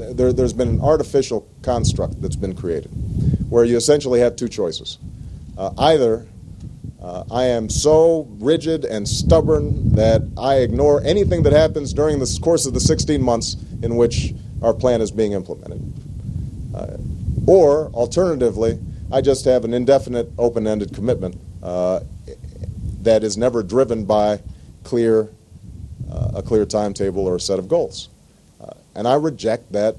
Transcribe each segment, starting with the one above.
there's been an artificial construct that's been created where you essentially have two choices. Either I am so rigid and stubborn that I ignore anything that happens during the course of the 16 months in which our plan is being implemented. Or, alternatively, I just have an indefinite, open-ended commitment that is never driven by a clear timetable or a set of goals. And I reject that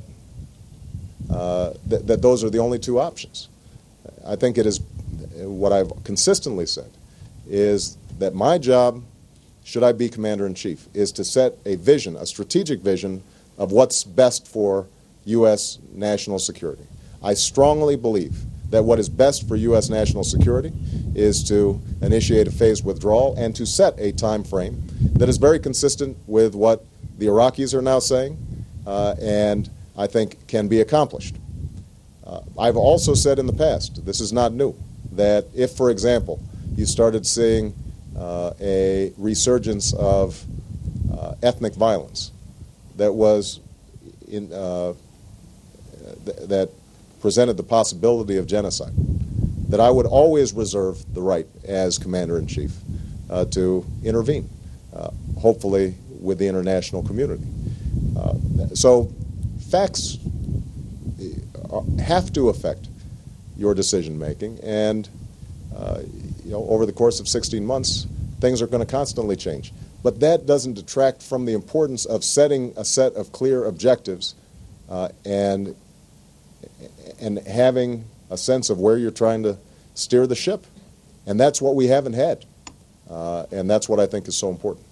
those are the only two options. I think it is what I've consistently said is that my job, should I be Commander-in-Chief, is to set a vision, a strategic vision of what's best for U.S. national security. I strongly believe that what is best for U.S. national security is to initiate a phased withdrawal and to set a time frame that is very consistent with what the Iraqis are now saying and I think can be accomplished. I've also said in the past, this is not new, that if, for example, you started seeing a resurgence of ethnic violence that was that presented the possibility of genocide, that I would always reserve the right as Commander-in-Chief to intervene, hopefully with the international community. So facts have to affect your decision-making, and over the course of 16 months, things are going to constantly change. But that doesn't detract from the importance of setting a set of clear objectives and having a sense of where you're trying to steer the ship. And that's what we haven't had. And that's what I think is so important.